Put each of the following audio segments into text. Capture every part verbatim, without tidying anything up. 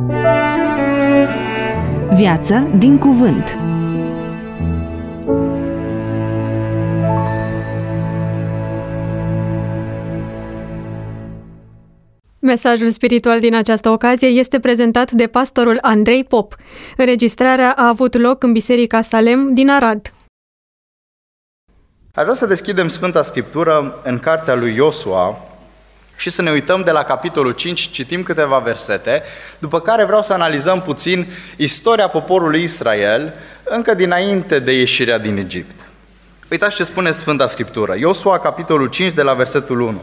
Viață din cuvânt. Mesajul spiritual din această ocazie este prezentat de pastorul Andrei Pop. Înregistrarea a avut loc în Biserica Salem din Arad. Aș vrea să deschidem Sfânta Scriptură în cartea lui Iosua și să ne uităm de la capitolul cinci, citim câteva versete, după care vreau să analizăm puțin istoria poporului Israel încă dinainte de ieșirea din Egipt. Uitați ce spune Sfânta Scriptură, Iosua, capitolul cinci, de la versetul unu.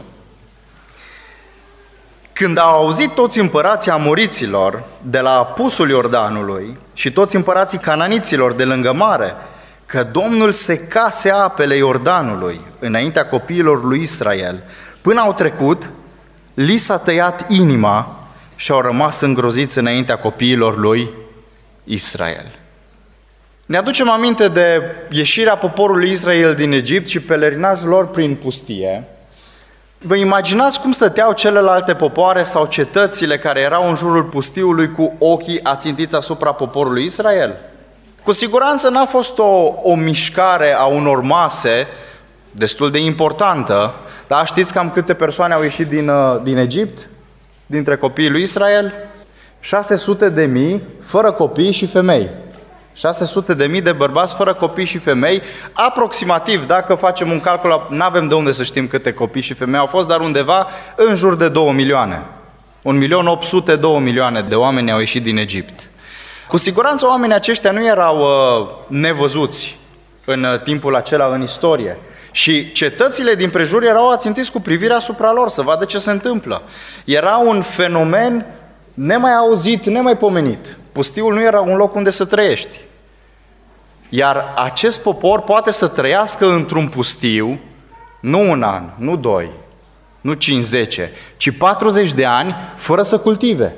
Când au auzit toți împărații amoriților de la apusul Iordanului și toți împărații cananiților de lângă mare, că Domnul secase apele Iordanului înaintea copiilor lui Israel, până au trecut, li s-a tăiat inima și au rămas îngroziți înaintea copiilor lui Israel. Ne aducem aminte de ieșirea poporului Israel din Egipt și pelerinajul lor prin pustie. Vă imaginați cum stăteau celelalte popoare sau cetățile care erau în jurul pustiului cu ochii ațintiți asupra poporului Israel? Cu siguranță n-a fost o, o mișcare a unor mase destul de importantă, dar știți cam câte persoane au ieșit din, din Egipt, dintre copiii lui Israel? șase sute de mii, fără copii și femei. șase sute de mii de bărbați fără copii și femei, aproximativ, dacă facem un calcul, n-avem de unde să știm câte copii și femei au fost, dar undeva în jur de două milioane. un milion opt sute, două milioane de oameni au ieșit din Egipt. Cu siguranță oamenii aceștia nu erau uh, nevăzuți în uh, timpul acela în istorie. Și cetățile din prejur erau ațintiți cu privirea asupra lor, să vadă ce se întâmplă. Era un fenomen nemai auzit, nemai pomenit. Pustiul nu era un loc unde să trăiești. Iar acest popor poate să trăiască într-un pustiu, nu un an, nu doi, nu cinci, zece, ci patruzeci de ani fără să cultive.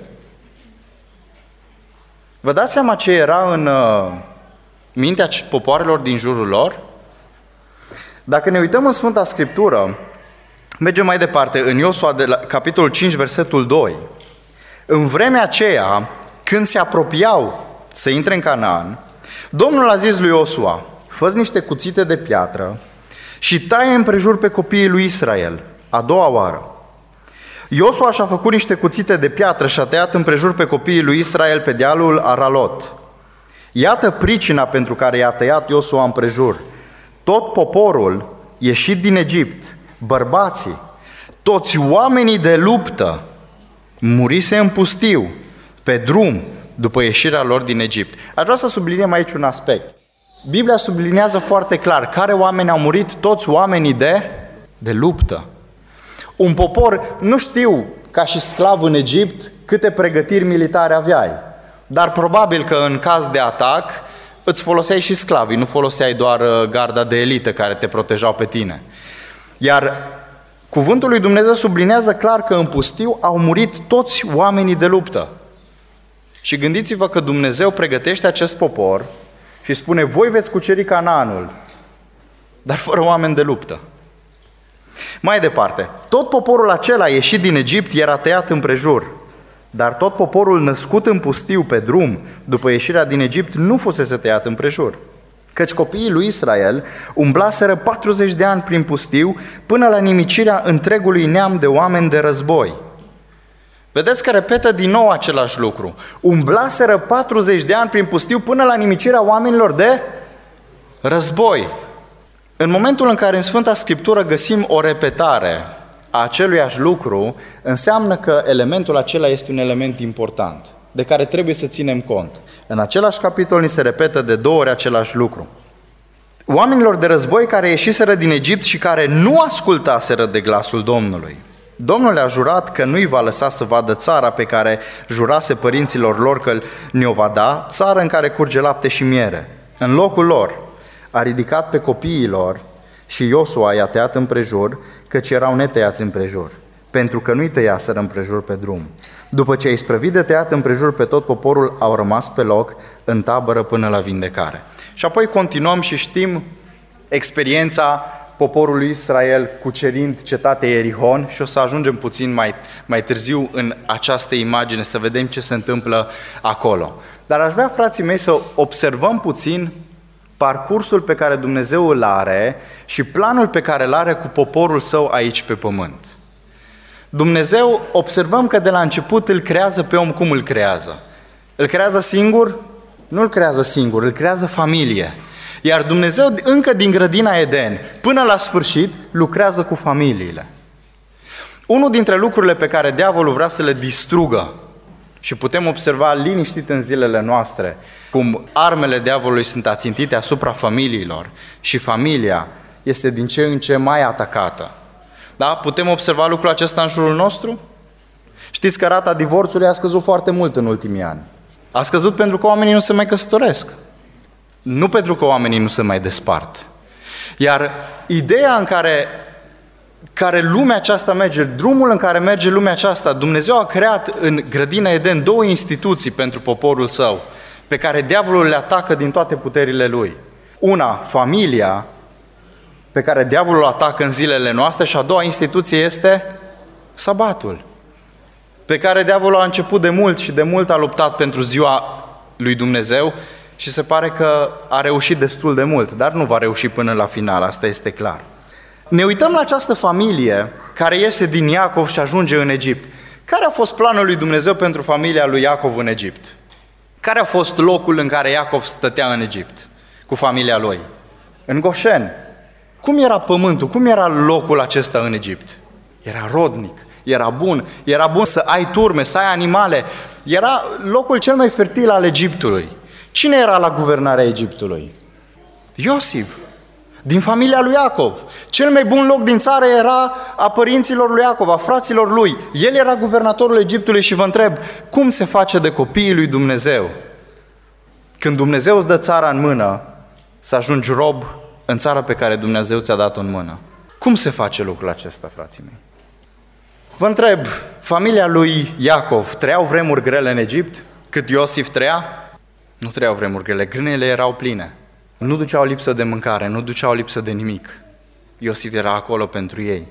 Vă dați seama ce era în uh, mintea popoarelor din jurul lor? Dacă ne uităm în Sfânta Scriptură, mergem mai departe, în Iosua, de la capitolul cinci, versetul doi. În vremea aceea, când se apropiau să intre în Canaan, Domnul a zis lui Iosua, fă-ți niște cuțite de piatră și taie împrejur pe copiii lui Israel, a doua oară. Iosua și-a făcut niște cuțite de piatră și a tăiat împrejur pe copiii lui Israel pe dealul Aralot. Iată pricina pentru care i-a tăiat Iosua împrejur. Tot poporul ieșit din Egipt, bărbații, toți oamenii de luptă, murise în pustiu, pe drum, după ieșirea lor din Egipt. Aș vrea să subliniem aici un aspect. Biblia subliniază foarte clar care oameni au murit, toți oamenii de, de luptă. Un popor, nu știu, ca și sclav în Egipt, câte pregătiri militare aveai, dar probabil că în caz de atac îți foloseai și sclavii, nu foloseai doar garda de elită care te protejau pe tine. Iar cuvântul lui Dumnezeu sublinează clar că în pustiu au murit toți oamenii de luptă. Și gândiți-vă că Dumnezeu pregătește acest popor și spune, voi veți cuceri Canaanul, dar fără oameni de luptă. Mai departe, tot poporul acela ieșit din Egipt era tăiat împrejur, dar tot poporul născut în pustiu pe drum, după ieșirea din Egipt, nu fusese tăiat împrejur. Căci copiii lui Israel umblaseră patruzeci de ani prin pustiu până la nimicirea întregului neam de oameni de război. Vedeți că repetă din nou același lucru. Umblaseră patruzeci de ani prin pustiu până la nimicirea oamenilor de război. În momentul în care în Sfânta Scriptură găsim o repetare a aceluiași lucru, înseamnă că elementul acela este un element important, de care trebuie să ținem cont. În același capitol ni se repetă de două ori același lucru. Oamenilor de război care ieșiseră din Egipt și care nu ascultaseră de glasul Domnului. Domnul le-a jurat că nu-i va lăsa să vadă țara pe care jurase părinților lor că ne-o va da, țară în care curge lapte și miere. În locul lor a ridicat pe copiii lor și Iosua i-a tăiat împrejur, căci erau netăiați împrejur, pentru că nu-i tăiaseră împrejur pe drum. După ce a isprăvit de tăiat împrejur pe tot poporul, au rămas pe loc în tabără până la vindecare. Și apoi continuăm și știm experiența poporul lui Israel cucerind cetatea Ierihon și o să ajungem puțin mai, mai târziu în această imagine să vedem ce se întâmplă acolo. Dar aș vrea, frații mei, să observăm puțin parcursul pe care Dumnezeu îl are și planul pe care îl are cu poporul său aici pe pământ. Dumnezeu, observăm că de la început îl creează pe om cum îl creează. Îl creează singur? Nu îl creează singur, îl creează familie. Iar Dumnezeu, încă din grădina Eden, până la sfârșit, lucrează cu familiile. Unul dintre lucrurile pe care diavolul vrea să le distrugă, și putem observa liniștit în zilele noastre, cum armele diavolului sunt ațintite asupra familiilor și familia este din ce în ce mai atacată. Da? Putem observa lucrul acesta în jurul nostru? Știți că rata divorțului a scăzut foarte mult în ultimii ani. A scăzut pentru că oamenii nu se mai căsătoresc. Nu pentru că oamenii nu se mai despart. Iar ideea în care, care lumea aceasta merge, drumul în care merge lumea aceasta, Dumnezeu a creat în grădina Eden două instituții pentru poporul său, pe care diavolul le atacă din toate puterile lui. Una, familia, pe care diavolul o atacă în zilele noastre, și a doua instituție este sabatul, pe care diavolul a început de mult și de mult a luptat pentru ziua lui Dumnezeu și se pare că a reușit destul de mult, dar nu va reuși până la final, asta este clar. Ne uităm la această familie care iese din Iacov și ajunge în Egipt. Care a fost planul lui Dumnezeu pentru familia lui Iacov în Egipt? Care a fost locul în care Iacov stătea în Egipt cu familia lui? În Goșen. Cum era pământul? Cum era locul acesta în Egipt? Era rodnic, era bun, era bun să ai turme, să ai animale. Era locul cel mai fertil al Egiptului. Cine era la guvernarea Egiptului? Iosif, din familia lui Iacov. Cel mai bun loc din țară era a părinților lui Iacov, a fraților lui. El era guvernatorul Egiptului și vă întreb, cum se face de copiii lui Dumnezeu? Când Dumnezeu îți dă țara în mână, să ajungi rob în țara pe care Dumnezeu ți-a dat-o în mână. Cum se face lucrul acesta, frații mei? Vă întreb, familia lui Iacov trăiau vremuri grele în Egipt? Cât Iosif trăia? Nu trăiau vremuri grele, grânele erau pline. Nu duceau lipsă de mâncare, nu duceau lipsă de nimic. Iosif era acolo pentru ei.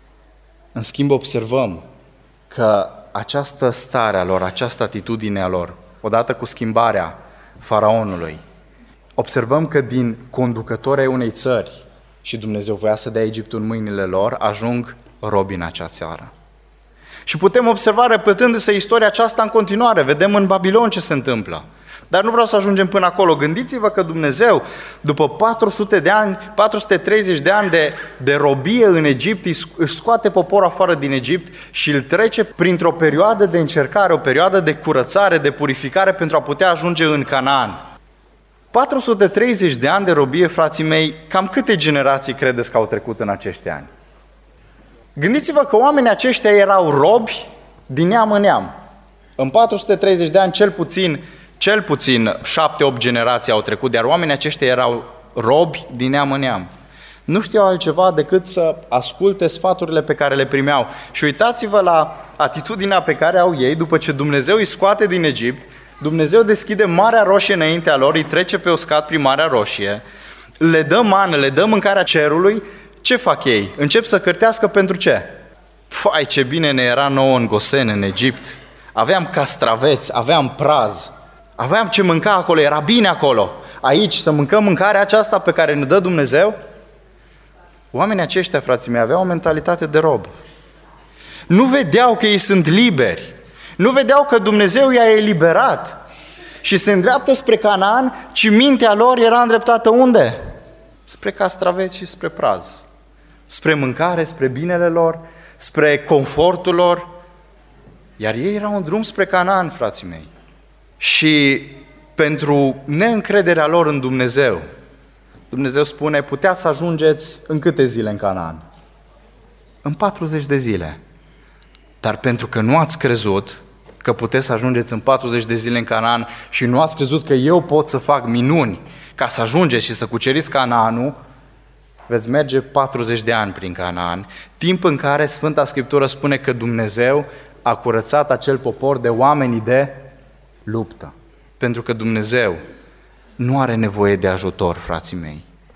În schimb, observăm că această stare a lor, această atitudine a lor, odată cu schimbarea faraonului, observăm că din conducători ai unei țări, și Dumnezeu voia să dea Egiptul în mâinile lor, ajung robi în acea țară. Și putem observa, repetându-se istoria aceasta în continuare, vedem în Babilon ce se întâmplă. Dar nu vreau să ajungem până acolo. Gândiți-vă că Dumnezeu, după patru sute de ani, patru sute treizeci de ani de, de robie în Egipt, își scoate poporul afară din Egipt și îl trece printr-o perioadă de încercare, o perioadă de curățare, de purificare pentru a putea ajunge în Canaan. patru sute treizeci de ani de robie, frații mei, cam câte generații credeți că au trecut în acești ani? Gândiți-vă că oamenii aceștia erau robi din neam în neam. În patru sute treizeci de ani, cel puțin, cel puțin șapte opt generații au trecut, iar oamenii aceștia erau robi din neam în neam. Nu știau altceva decât să asculte sfaturile pe care le primeau. Și uitați-vă la atitudinea pe care au ei după ce Dumnezeu îi scoate din Egipt. Dumnezeu deschide Marea Roșie înaintea lor, îi trece pe uscat prin Marea Roșie, le dă mană, le dă mâncarea cerului. Ce fac ei? Încep să cârtească pentru ce? Fai, ce bine ne era nouă în Gosen, în Egipt. Aveam castraveți, aveam praz, aveam ce mânca acolo, era bine acolo. Aici să mâncăm mâncarea aceasta pe care ne dă Dumnezeu? Oamenii aceștia, frații mei, aveau o mentalitate de rob. Nu vedeau că ei sunt liberi. Nu vedeau că Dumnezeu i-a eliberat și se îndreaptă spre Canaan, ci mintea lor era îndreptată unde? Spre castraveți și spre praz. Spre mâncare, spre binele lor, spre confortul lor. Iar ei erau în drum spre Canaan, frații mei. Și pentru neîncrederea lor în Dumnezeu, Dumnezeu spune, puteați să ajungeți în câte zile în Canaan? În patruzeci de zile. Dar pentru că nu ați crezut că puteți să ajungeți în patruzeci de zile în Canaan și nu ați crezut că eu pot să fac minuni ca să ajungeți și să cuceriți Canaanul, veți merge patruzeci de ani prin Canaan, timp în care Sfânta Scriptură spune că Dumnezeu a curățat acel popor de oamenii de luptă. Pentru că Dumnezeu nu are nevoie de ajutor, frații mei.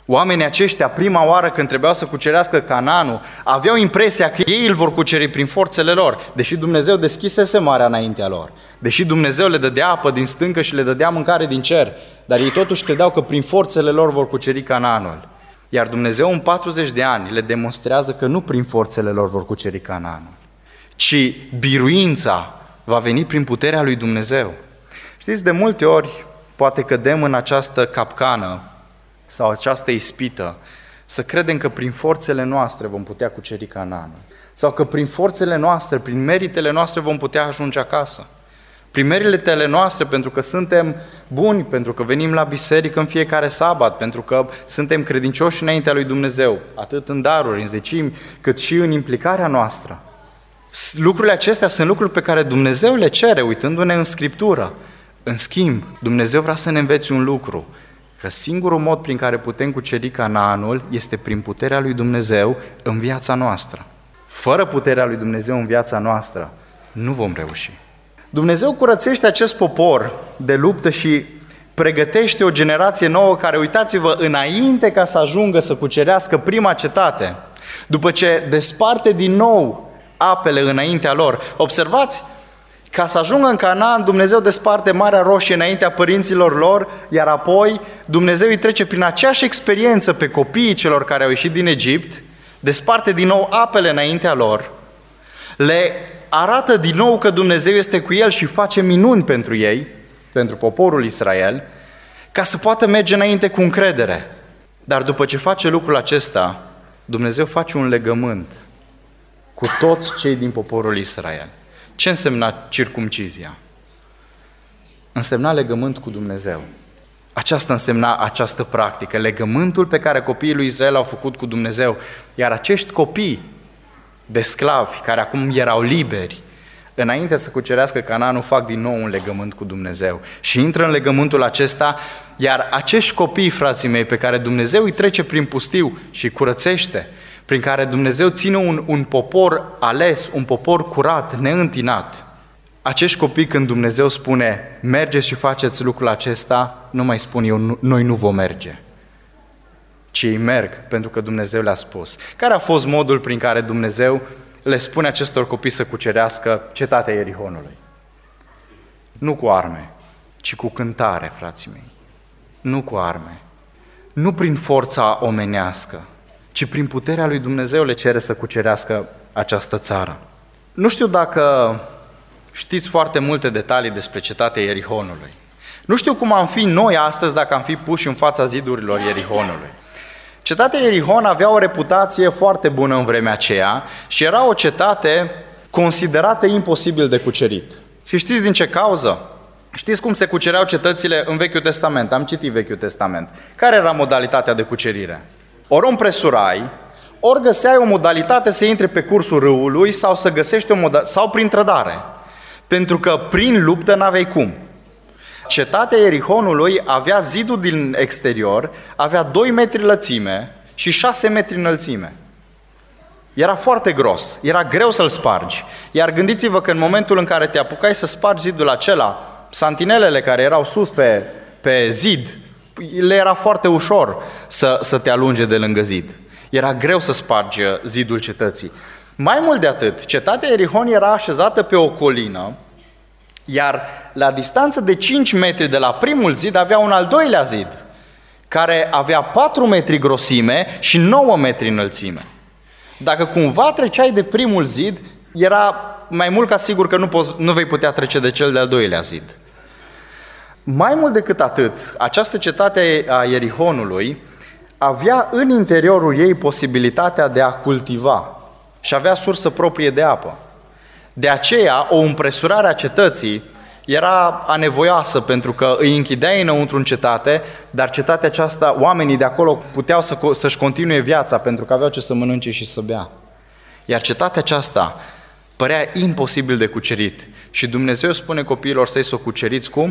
Oamenii aceștia, prima oară când trebuiau să cucerească Canaanul, aveau impresia că ei îl vor cuceri prin forțele lor, deși Dumnezeu deschisese marea înaintea lor, deși Dumnezeu le dădea apă din stâncă și le dădea mâncare din cer, dar ei totuși credeau că prin forțele lor vor cuceri Canaanul. Iar Dumnezeu în patruzeci de ani le demonstrează că nu prin forțele lor vor cuceri Canaanul, ci biruința va veni prin puterea lui Dumnezeu. Știți, de multe ori poate cădem în această capcană sau această ispită, să credem că prin forțele noastre vom putea cuceri Canaanul. Sau că prin forțele noastre, prin meritele noastre vom putea ajunge acasă. Prin meritele noastre, pentru că suntem buni, pentru că venim la biserică în fiecare sabat, pentru că suntem credincioși înaintea lui Dumnezeu, atât în daruri, în zecimi, cât și în implicarea noastră. Lucrurile acestea sunt lucruri pe care Dumnezeu le cere, uitându-ne în Scriptură. În schimb, Dumnezeu vrea să ne învețe un lucru, că singurul mod prin care putem cuceri Canaanul este prin puterea lui Dumnezeu în viața noastră. Fără puterea lui Dumnezeu în viața noastră, nu vom reuși. Dumnezeu curățește acest popor de luptă și pregătește o generație nouă care, uitați-vă, înainte ca să ajungă să cucerească prima cetate, după ce desparte din nou apele înaintea lor, observați, ca să ajungă în Canaan, Dumnezeu desparte Marea Roșie înaintea părinților lor, iar apoi Dumnezeu îi trece prin aceeași experiență pe copiii celor care au ieșit din Egipt, desparte din nou apele înaintea lor, le arată din nou că Dumnezeu este cu el și face minuni pentru ei, pentru poporul Israel, ca să poată merge înainte cu încredere. Dar după ce face lucrul acesta, Dumnezeu face un legământ cu toți cei din poporul Israel. Ce însemna circumcizia? Însemna legământ cu Dumnezeu. Aceasta însemna această practică, legământul pe care copiii lui Israel au făcut cu Dumnezeu. Iar acești copii de sclavi, care acum erau liberi, înainte să cucerească Canaanul, fac din nou un legământ cu Dumnezeu. Și intră în legământul acesta, iar acești copii, frații mei, pe care Dumnezeu îi trece prin pustiu și îi curățește, prin care Dumnezeu ține un, un popor ales, un popor curat, neîntinat. Acești copii, când Dumnezeu spune, mergeți și faceți lucrul acesta, nu mai spun eu, nu, noi nu vom merge, ci ei merg, pentru că Dumnezeu le-a spus. Care a fost modul prin care Dumnezeu le spune acestor copii să cucerească cetatea Ierihonului? Nu cu arme, ci cu cântare, frații mei. Nu cu arme, nu prin forța omenească, ci prin puterea lui Dumnezeu le cere să cucerească această țară. Nu știu dacă știți foarte multe detalii despre cetatea Ierihonului. Nu știu cum am fi noi astăzi dacă am fi puși în fața zidurilor Ierihonului. Cetatea Ierihon avea o reputație foarte bună în vremea aceea și era o cetate considerată imposibil de cucerit. Și știți din ce cauză? Știți cum se cucereau cetățile în Vechiul Testament? Am citit Vechiul Testament. Care era modalitatea de cucerire? Ori o împresurai, ori găseai o modalitate să intre pe cursul râului sau să găsești o modalitate, sau prin trădare. Pentru că prin luptă n-aveai cum. Cetatea Ierihonului avea zidul din exterior, avea doi metri lățime și șase metri înălțime. Era foarte gros, era greu să-l spargi. Iar gândiți-vă că în momentul în care te apucai să spargi zidul acela, santinelele care erau sus pe, pe zid, le era foarte ușor să, să te alunge de lângă zid. Era greu să spargi zidul cetății. Mai mult de atât, cetatea Ierihon era așezată pe o colină, iar la distanță de cinci metri de la primul zid avea un al doilea zid, care avea patru metri grosime și nouă metri înălțime. Dacă cumva treceai de primul zid, era mai mult ca sigur că nu, poți, nu vei putea trece de cel de-al doilea zid. Mai mult decât atât, această cetate a Ierihonului avea în interiorul ei posibilitatea de a cultiva și avea sursă proprie de apă. De aceea, o împresurare a cetății era anevoioasă, pentru că îi închideai înăuntru în cetate, dar cetatea aceasta, oamenii de acolo puteau să, să-și continue viața, pentru că aveau ce să mănânce și să bea. Iar cetatea aceasta părea imposibil de cucerit. Și Dumnezeu spune copiilor săi să o cuceriți cum?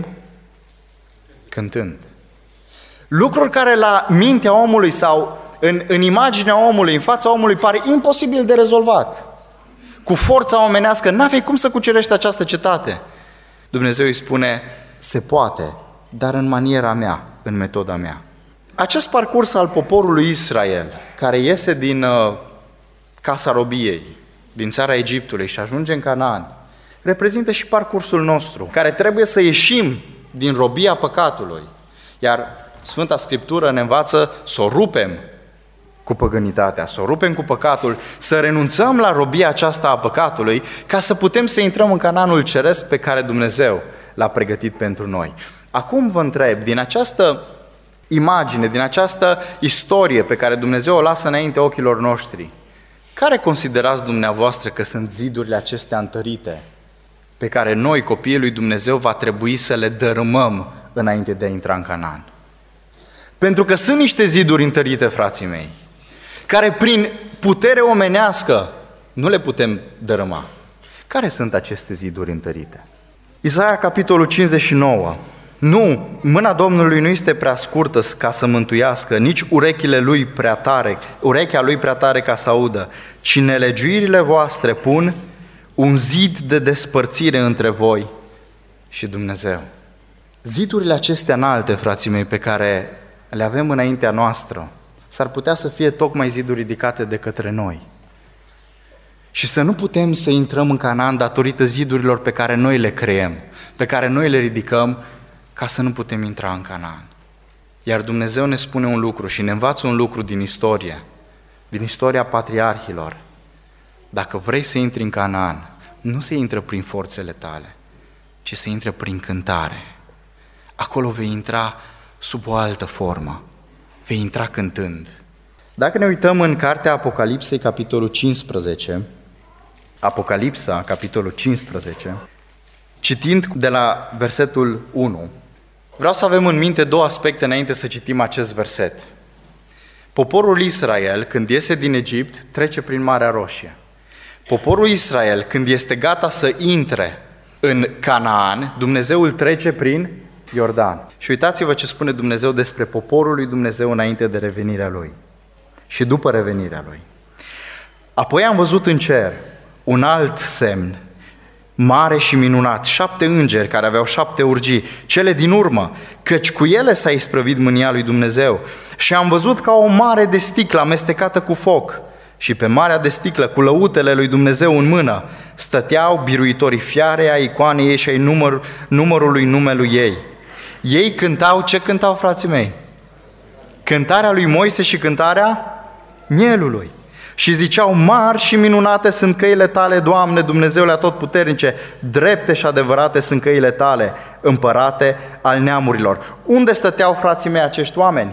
Cântând. Lucruri care la mintea omului sau în, în imaginea omului, în fața omului, pare imposibil de rezolvat. Cu forța omenească, n-aveai cum să cucerești această cetate. Dumnezeu îi spune, se poate, dar în maniera mea, în metoda mea. Acest parcurs al poporului Israel, care iese din uh, casa robiei, din țara Egiptului și ajunge în Canaan, reprezintă și parcursul nostru, care trebuie să ieșim din robia păcatului. Iar Sfânta Scriptură ne învață să o rupem cu păgânitatea, să o rupem cu păcatul, să renunțăm la robia aceasta a păcatului, ca să putem să intrăm în Canaanul ceresc pe care Dumnezeu l-a pregătit pentru noi. Acum vă întreb, din această imagine, din această istorie pe care Dumnezeu o lasă înainte ochilor noștri, care considerați dumneavoastră că sunt zidurile acestea întărite pe care noi, copiii lui Dumnezeu, va trebui să le dărâmăm înainte de a intra în Canaan? Pentru că sunt niște ziduri întărite, frații mei, care prin putere omenească nu le putem dărâma. Care sunt aceste ziduri întărite? Isaia, capitolul cincizeci și nouă. Nu, mâna Domnului nu este prea scurtă ca să mântuiască, nici urechile lui prea tare, urechea lui prea tare ca să audă, ci nelegiuirile voastre pun un zid de despărțire între voi și Dumnezeu. Zidurile acestea înalte, frații mei, pe care le avem înaintea noastră, s-ar putea să fie tocmai ziduri ridicate de către noi. Și să nu putem să intrăm în Canaan datorită zidurilor pe care noi le creăm, pe care noi le ridicăm, ca să nu putem intra în Canaan. Iar Dumnezeu ne spune un lucru și ne învață un lucru din istorie, din istoria patriarhilor. Dacă vrei să intri în Canaan, nu se intră prin forțele tale, ci se intră prin cântare. Acolo vei intra sub o altă formă, vei intra cântând. Dacă ne uităm în cartea Apocalipsei, capitolul cincisprezece, Apocalipsa, capitolul cincisprezece, citind de la versetul unu, vreau să avem în minte două aspecte înainte să citim acest verset. Poporul Israel, când iese din Egipt, trece prin Marea Roșie. Poporul Israel, când este gata să intre în Canaan, Dumnezeu îl trece prin Iordan. Și uitați-vă ce spune Dumnezeu despre poporul lui Dumnezeu înainte de revenirea lui și după revenirea lui. Apoi am văzut în cer un alt semn, mare și minunat, șapte îngeri care aveau șapte urgii, cele din urmă, căci cu ele s-a isprăvit mânia lui Dumnezeu. Și am văzut ca o mare de sticlă amestecată cu foc, și pe marea de sticlă, cu lăutele lui Dumnezeu în mână, stăteau biruitorii fiarei, a icoanei ei și ai număr, numărului numelui ei. Ei cântau, ce cântau, frații mei? Cântarea lui Moise și cântarea mielului. Și ziceau, mari și minunate sunt căile tale, Doamne, Dumnezeule atotputernice, drepte și adevărate sunt căile tale, împărate al neamurilor. Unde stăteau, frații mei, acești oameni?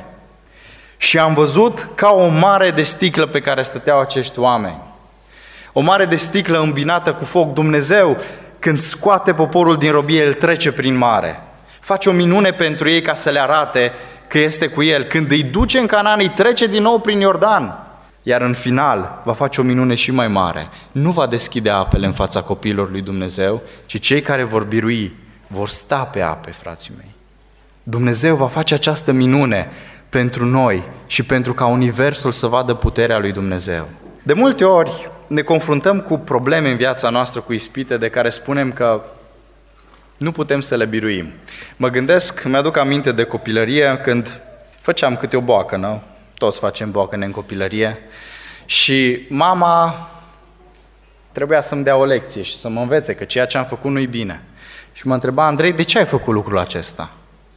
Și am văzut ca o mare de sticlă pe care stăteau acești oameni. O mare de sticlă îmbinată cu foc. Dumnezeu, când scoate poporul din robie, îl trece prin mare. Face o minune pentru ei ca să le arate că este cu el. Când îi duce în Canaan, îi trece din nou prin Iordan. Iar în final va face o minune și mai mare. Nu va deschide apele în fața copiilor lui Dumnezeu, ci cei care vor birui vor sta pe ape, frații mei. Dumnezeu va face această minune pentru noi și pentru ca universul să vadă puterea lui Dumnezeu. De multe ori ne confruntăm cu probleme în viața noastră, cu ispite de care spunem că nu putem să le biruim. Mă gândesc, mi-aduc aminte de copilărie când făceam câte o boacă, nu? Toți facem boacăne în copilărie și mama trebuia să-mi dea o lecție și să mă învețe că ceea ce am făcut nu-i bine. Și mă întreba, Andrei, de ce ai făcut lucrul acesta?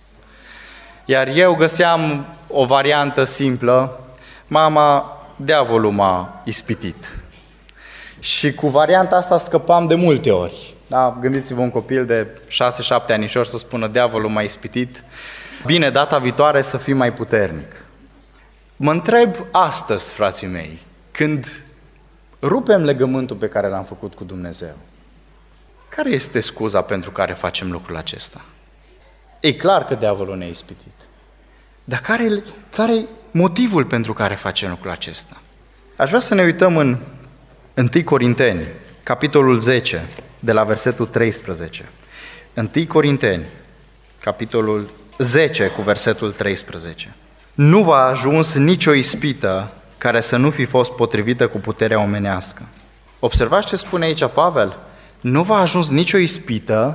Iar eu găseam o variantă simplă, mama, diavolul m-a ispitit. Și cu varianta asta scăpam de multe ori. Da? Gândiți-vă un copil de șase șapte anișori să spună, diavolul m-a ispitit, bine, data viitoare să fii mai puternic. Mă întreb astăzi, frații mei, când rupem legământul pe care l-am făcut cu Dumnezeu, care este scuza pentru care facem lucrul acesta? E clar că diavolul ne-a ispitit. Dar care, care e motivul pentru care facem lucrul acesta? Aș vrea să ne uităm în întâi Corinteni, capitolul zece, de la versetul treisprezece. întâi Corinteni, capitolul zece, cu versetul treisprezece. Nu v-a ajuns nicio ispită care să nu fi fost potrivită cu puterea omenească. Observați ce spune aici Pavel? Nu v-a ajuns nicio ispită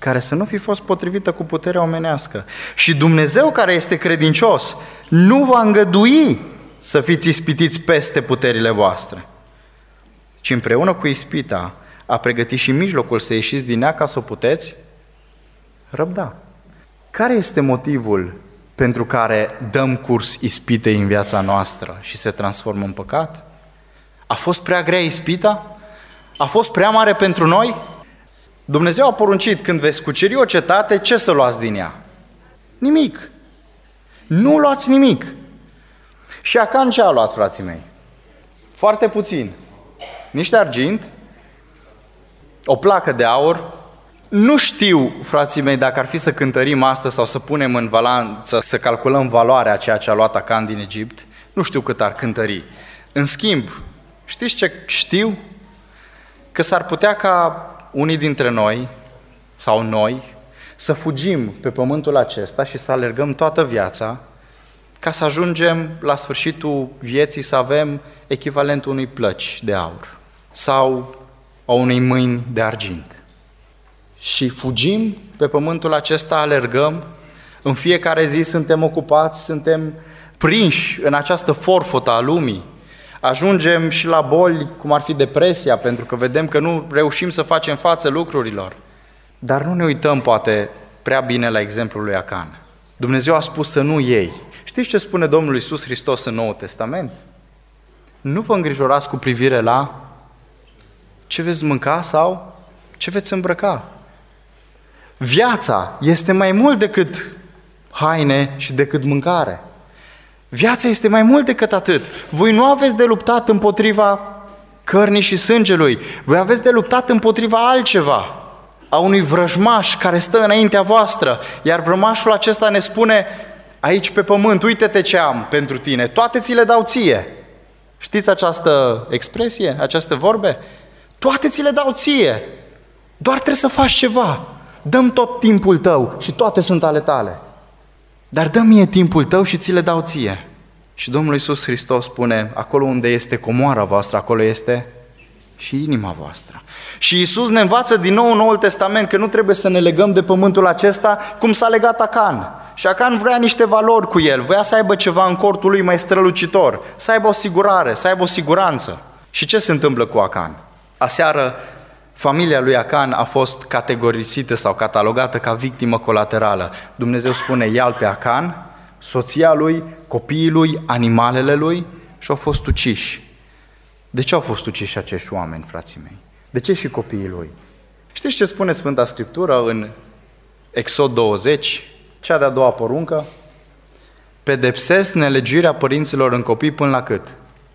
care să nu fi fost potrivită cu puterea omenească. Și Dumnezeu, care este credincios, nu va îngădui să fiți ispitiți peste puterile voastre, ci împreună cu ispita a pregătit și mijlocul să ieșiți din ea ca să o puteți răbda. Care este motivul pentru care dăm curs ispitei în viața noastră și se transformă în păcat? A fost prea grea ispita? A fost prea mare pentru noi? Dumnezeu a poruncit, când veți cuceri o cetate, ce să luați din ea? Nimic. Nu luați nimic. Și Acan ce a luat, frații mei? Foarte puțin. Niște argint, o placă de aur. Nu știu, frații mei, dacă ar fi să cântărim astăzi sau să punem în balanță, să calculăm valoarea a ceea ce a luat Acan din Egipt, nu știu cât ar cântări. În schimb, știți ce știu? Că s-ar putea ca unii dintre noi, sau noi, să fugim pe pământul acesta și să alergăm toată viața ca să ajungem la sfârșitul vieții să avem echivalentul unui plăci de aur sau a unei mâini de argint. Și fugim pe pământul acesta, alergăm, în fiecare zi suntem ocupați, suntem prinși în această forfotă a lumii. Ajungem și la boli, cum ar fi depresia, pentru că vedem că nu reușim să facem față lucrurilor. Dar nu ne uităm, poate, prea bine la exemplul lui Acan. Dumnezeu a spus să nu iei. Știți ce spune Domnul Iisus Hristos în Noul Testament? Nu vă îngrijorați cu privire la ce veți mânca sau ce veți îmbrăca. Viața este mai mult decât haine și decât mâncare. Viața este mai mult decât atât. Voi nu aveți de luptat împotriva cărnii și sângelui. Voi aveți de luptat împotriva altceva, a unui vrăjmaș care stă înaintea voastră. Iar vrăjmașul acesta ne spune, aici pe pământ, uite-te ce am pentru tine, toate ți le dau ție. Știți această expresie, aceste vorbe? Toate ți le dau ție. Doar trebuie să faci ceva. Dăm tot timpul tău și toate sunt ale tale. Dar dă mie timpul tău și ți le dau ție. Și Domnul Iisus Hristos spune, acolo unde este comoara voastră, acolo este și inima voastră. Și Iisus ne învață din nou în Noul Testament că nu trebuie să ne legăm de pământul acesta cum s-a legat Acan. Și Acan vrea niște valori cu el, voia să aibă ceva în cortul lui mai strălucitor, să aibă o sigurare, să aibă o siguranță. Și ce se întâmplă cu Acan? Aseară, familia lui Acan a fost categorisită sau catalogată ca victimă colaterală. Dumnezeu spune, ia-l pe Acan, soția lui, copiii lui, animalele lui și au fost uciși. De ce au fost uciși acești oameni, frații mei? De ce și copiii lui? Știți ce spune Sfânta Scriptură în Exod douăzeci, cea de-a doua poruncă? Pedepsesc nelegiuirea părinților în copii până la cât?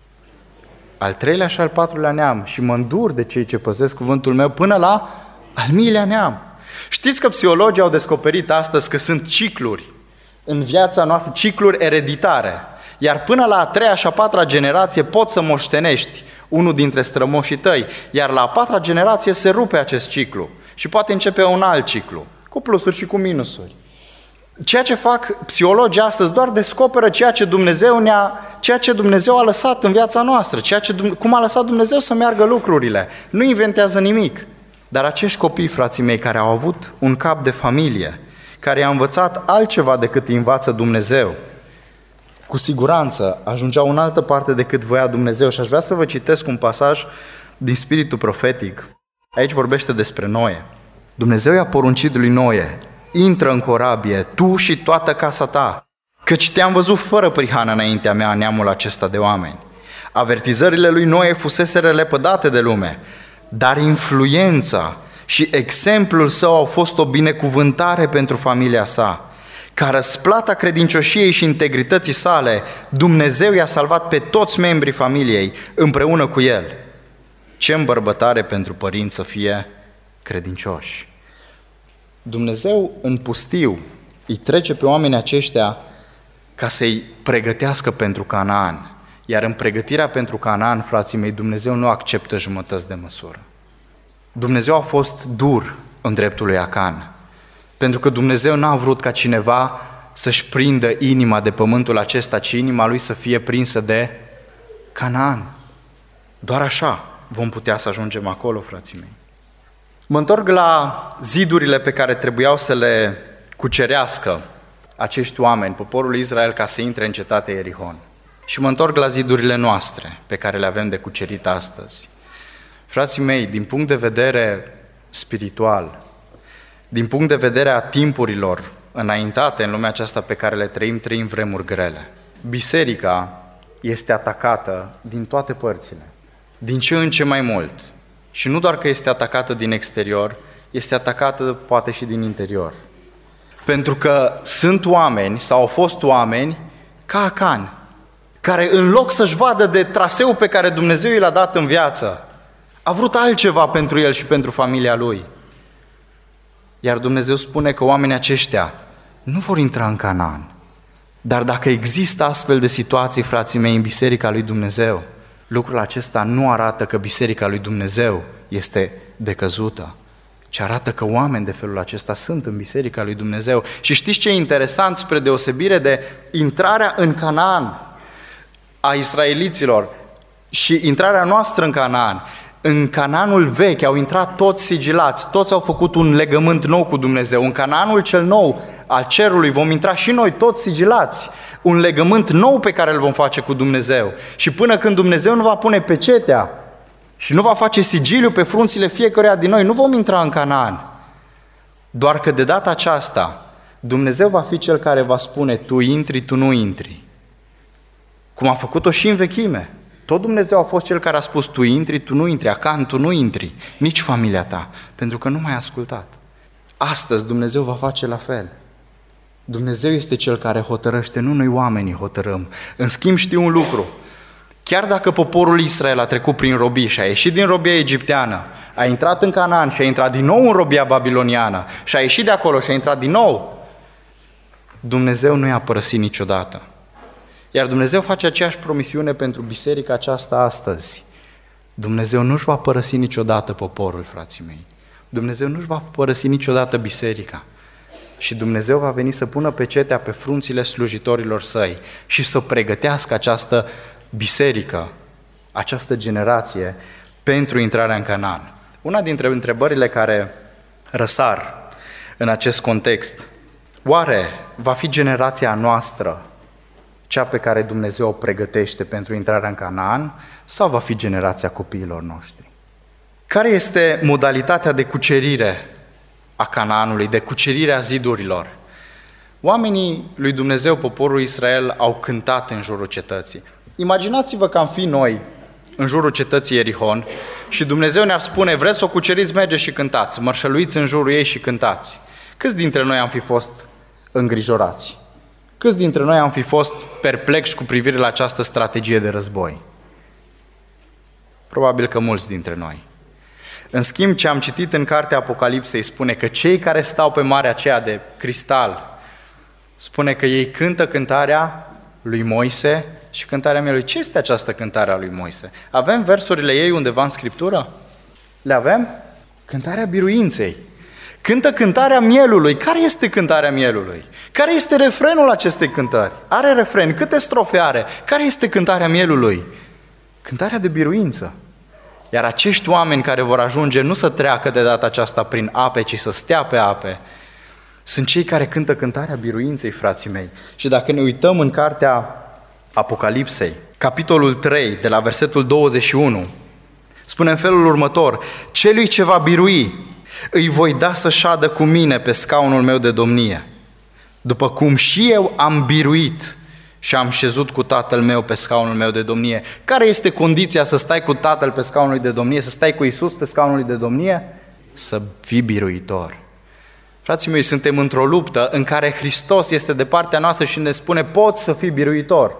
Al treilea și al patrulea neam și mă îndur de cei ce păzesc cuvântul meu până la al miilea neam. Știți că psihologii au descoperit astăzi că sunt cicluri în viața noastră, cicluri ereditare. Iar până la a treia și a patra generație poți să moștenești unul dintre strămoșii tăi, iar la a patra generație se rupe acest ciclu și poate începe un alt ciclu, cu plusuri și cu minusuri. Ceea ce fac psihologii astăzi doar descoperă ceea ce Dumnezeu ne-a, ceea ce Dumnezeu a lăsat în viața noastră, ceea ce, cum a lăsat Dumnezeu să meargă lucrurile. Nu inventează nimic. Dar acești copii, frații mei, care au avut un cap de familie, care i-a învățat altceva decât îi învață Dumnezeu, cu siguranță ajungeau în altă parte decât voia Dumnezeu. Și aș vrea să vă citesc un pasaj din Spiritul Profetic. Aici vorbește despre Noe. Dumnezeu i-a poruncit lui Noe, intră în corabie, tu și toată casa ta, căci te-am văzut fără prihană înaintea mea neamul acesta de oameni. Avertizările lui Noe fuseseră lepădate de lume, dar influența și exemplul său au fost o binecuvântare pentru familia sa. Ca răsplata credincioșiei și integrității sale, Dumnezeu i-a salvat pe toți membrii familiei împreună cu el. Ce îmbărbătare pentru părinți să fie credincioși! Dumnezeu în pustiu îi trece pe oamenii aceștia ca să-i pregătească pentru Canaan. Iar în pregătirea pentru Canaan, frații mei, Dumnezeu nu acceptă jumătăți de măsură. Dumnezeu a fost dur în dreptul lui Acan, pentru că Dumnezeu n-a vrut ca cineva să-și prindă inima de pământul acesta, ci inima lui să fie prinsă de Canaan. Doar așa vom putea să ajungem acolo, frații mei. Mă întorc la zidurile pe care trebuiau să le cucerească acești oameni, poporul Israel, ca să intre în cetatea Ierihon. Și mă întorc la zidurile noastre pe care le avem de cucerit astăzi. Frații mei, din punct de vedere spiritual, din punct de vedere a timpurilor înaintate în lumea aceasta pe care le trăim, trăim vremuri grele. Biserica este atacată din toate părțile, din ce în ce mai mult. Și nu doar că este atacată din exterior, este atacată poate și din interior. Pentru că sunt oameni sau au fost oameni ca Acan, care în loc să-și vadă de traseul pe care Dumnezeu i l-a dat în viață, a vrut altceva pentru el și pentru familia lui. Iar Dumnezeu spune că oamenii aceștia nu vor intra în Canaan. Dar dacă există astfel de situații, frații mei, în Biserica lui Dumnezeu, lucrul acesta nu arată că Biserica lui Dumnezeu este decăzută, ci arată că oameni de felul acesta sunt în Biserica lui Dumnezeu. Și știți ce e interesant, spre deosebire de intrarea în Canaan a israeliților și intrarea noastră în Canaan? În Canaanul vechi au intrat toți sigilați, toți au făcut un legământ nou cu Dumnezeu. În Canaanul cel nou al cerului vom intra și noi toți sigilați, un legământ nou pe care îl vom face cu Dumnezeu. Și până când Dumnezeu nu va pune pecetea și nu va face sigiliu pe frunțile fiecăruia din noi, nu vom intra în Canaan. Doar că de data aceasta Dumnezeu va fi Cel care va spune: tu intri, tu nu intri. Cum a făcut-o și în vechime. Tot Dumnezeu a fost Cel care a spus: tu intri, tu nu intri, Acan, tu nu intri, nici familia ta, pentru că nu m-ai ascultat. Astăzi Dumnezeu va face la fel. Dumnezeu este Cel care hotărăște, nu noi oamenii hotărâm. În schimb știu un lucru: chiar dacă poporul Israel a trecut prin robii și a ieșit din robia egipteană, a intrat în Canaan și a intrat din nou în robia babiloniană și a ieșit de acolo și a intrat din nou, Dumnezeu nu i-a părăsit niciodată. Iar Dumnezeu face aceeași promisiune pentru biserica aceasta astăzi. Dumnezeu nu-și va părăsi niciodată poporul, frații mei. Dumnezeu nu-și va părăsi niciodată biserica. Și Dumnezeu va veni să pună pecetea pe frunțile slujitorilor săi și să pregătească această biserică, această generație pentru intrarea în Canaan. Una dintre întrebările care răsar în acest context: oare va fi generația noastră cea pe care Dumnezeu o pregătește pentru intrarea în Canaan, sau va fi generația copiilor noștri? Care este modalitatea de cucerire a Canaanului, de cucerire a zidurilor? Oamenii lui Dumnezeu, poporul Israel, au cântat în jurul cetății. Imaginați-vă că am fi noi în jurul cetății Ierihon și Dumnezeu ne-ar spune: vreți să o cuceriți, mergeți și cântați, mărșăluiți în jurul ei și cântați. Câți dintre noi am fi fost îngrijorați? Câți dintre noi am fi fost perplexi cu privire la această strategie de război? Probabil că mulți dintre noi. În schimb, ce am citit în cartea Apocalipsei spune că cei care stau pe marea aceea de cristal, spune că ei cântă cântarea lui Moise și cântarea mielului. Ce este această cântare a lui Moise? Avem versurile ei undeva în Scriptură? Le avem? Cântarea biruinței. Cântă cântarea mielului. Care este cântarea mielului? Care este refrenul acestei cântări? Are refren? Câte strofe are? Care este cântarea mielului? Cântarea de biruință. Iar acești oameni care vor ajunge nu să treacă de data aceasta prin ape, ci să stea pe ape, sunt cei care cântă cântarea biruinței, frații mei. Și dacă ne uităm în cartea Apocalipsei, capitolul trei, de la versetul douăzeci și unu, spune în felul următor: celui ce va birui, îi voi da să șadă cu mine pe scaunul meu de domnie, după cum și eu am biruit și am șezut cu Tatăl meu pe scaunul meu de domnie. Care este condiția să stai cu Tatăl pe scaunul de domnie, să stai cu Iisus pe scaunul de domnie? Să fii biruitor. Frații mei, suntem într-o luptă în care Hristos este de partea noastră și ne spune: poți să fii biruitor.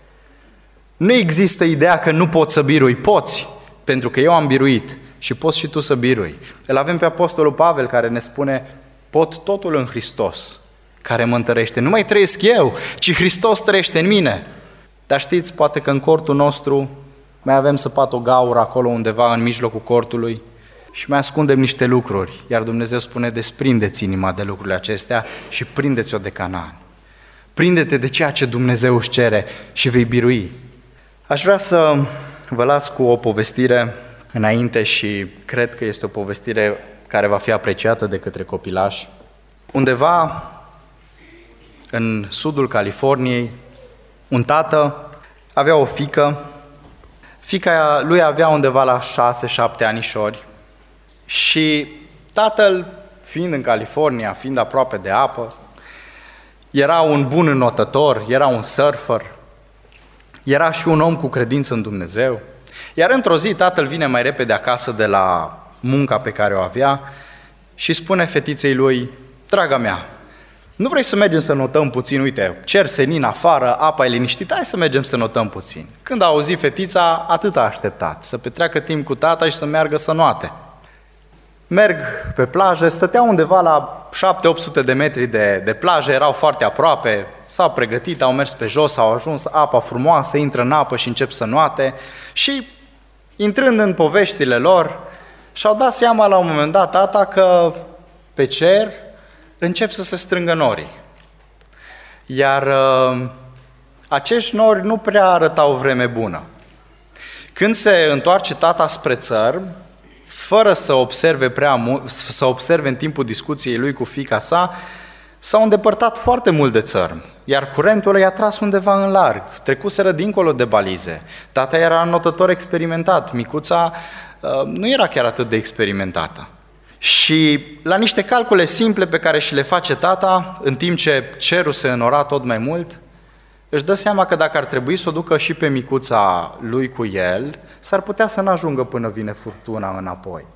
Nu există ideea că nu poți să birui. Poți, pentru că eu am biruit și poți și tu să birui. Îl avem pe Apostolul Pavel care ne spune: pot totul în Hristos care mă întărește. Nu mai trăiesc eu, ci Hristos trăiește în mine. Dar știți, poate că în cortul nostru mai avem săpat o gaură acolo undeva în mijlocul cortului și mai ascundem niște lucruri. Iar Dumnezeu spune: desprindeți inima de lucrurile acestea și prindeți-o de Canaan. Prinde-te de ceea ce Dumnezeu își cere și vei birui. Aș vrea să vă las cu o povestire înainte și cred că este o povestire care va fi apreciată de către copilași. Undeva în sudul Californiei, un tată avea o fiică. Fiica lui avea undeva la șase șapte anișori și tatăl, fiind în California, fiind aproape de apă, era un bun înotător, era un surfer, era și un om cu credință în Dumnezeu. Iar într-o zi tatăl vine mai repede acasă de la munca pe care o avea și spune fetiței lui: draga mea, nu vrei să mergem să notăm puțin? Uite, cer senin afară, apa e liniștită, hai să mergem să notăm puțin. Când a auzit fetița, atât a așteptat, să petreacă timp cu tata și să meargă să noate. Merg pe plajă, stătea undeva la șapte opt sute de metri de, de plajă, erau foarte aproape, s-au pregătit, au mers pe jos, au ajuns, apa frumoasă, intră în apă și încep să noate și, intrând în poveștile lor, și-au dat seama la un moment dat tata că pe cer încep să se strângă norii. Iar uh, acești nori nu prea arătau vreme bună. Când se întoarce tata spre țărm, fără să observe prea mult, să observe în timpul discuției lui cu fiica sa, s-au îndepărtat foarte mult de țărm, iar curentul i-a tras undeva în larg, trecuseră dincolo de balize. Tata era notător experimentat, micuța uh, nu era chiar atât de experimentată. Și la niște calcule simple pe care și le face tata, în timp ce cerul se înora tot mai mult, își dă seama că dacă ar trebui să o ducă și pe micuța lui cu el, s-ar putea să n-ajungă până vine furtuna înapoi.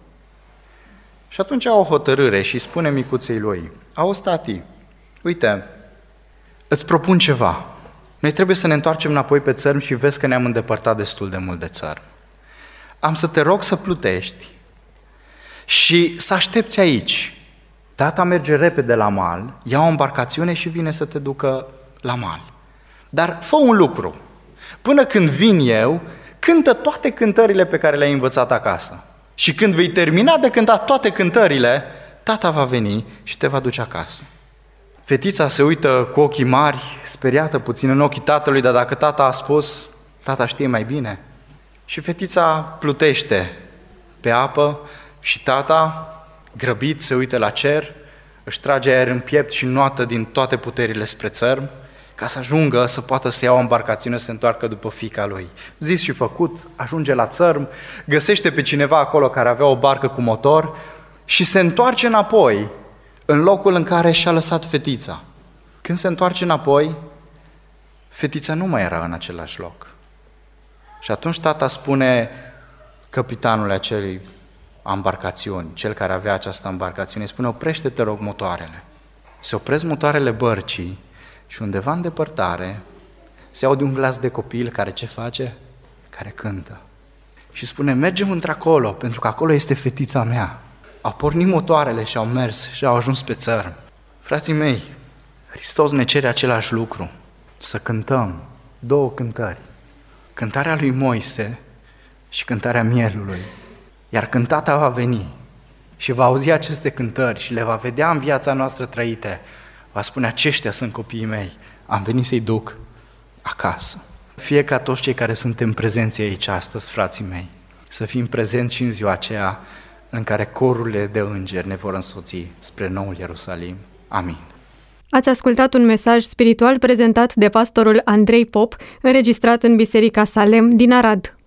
Și atunci au o hotărâre și spune micuței lui: auzi, tati, uite, îți propun ceva. Noi trebuie să ne întoarcem înapoi pe țărm și vezi că ne-am îndepărtat destul de mult de țărm. Am să te rog să plutești și să aștepți aici. Tata merge repede la mal, ia o embarcațiune și vine să te ducă la mal. Dar fă un lucru. Până când vin eu, cântă toate cântările pe care le-ai învățat acasă. Și când vei termina de cântat toate cântările, tata va veni și te va duce acasă. Fetița se uită cu ochii mari, speriată puțin în ochii tatălui, dar dacă tata a spus, tata știe mai bine. Și fetița plutește pe apă și tata, grăbit, se uită la cer, își trage aer în piept și noată din toate puterile spre țărm, ca să ajungă să poată să ia o embarcațiune să se întoarcă după fiica lui. Zis și făcut, ajunge la țărm, găsește pe cineva acolo care avea o barcă cu motor și se întoarce înapoi în locul în care și-a lăsat fetița. Când se întoarce înapoi, fetița nu mai era în același loc. Și atunci tata spune capitanului acelei embarcațiuni, cel care avea această embarcațiune, spune: oprește, te rog, motoarele. Se opresc motoarele bărcii și undeva în depărtare se aude un glas de copil care ce face? Care cântă. Și spune: mergem într-acolo, pentru că acolo este fetița mea. Au pornit motoarele și au mers și au ajuns pe țărm. Frații mei, Hristos ne cere același lucru, să cântăm două cântări. Cântarea lui Moise și cântarea mielului. Iar când tata va veni și va auzi aceste cântări și le va vedea în viața noastră trăite, va spune: aceștia sunt copiii mei, am venit să-i duc acasă. Fie ca toți cei care suntem prezenți aici astăzi, frații mei, să fim prezenți și în ziua aceea în care corurile de îngeri ne vor însoți spre noul Ierusalim. Amin. Ați ascultat un mesaj spiritual prezentat de pastorul Andrei Pop, înregistrat în Biserica Salem din Arad.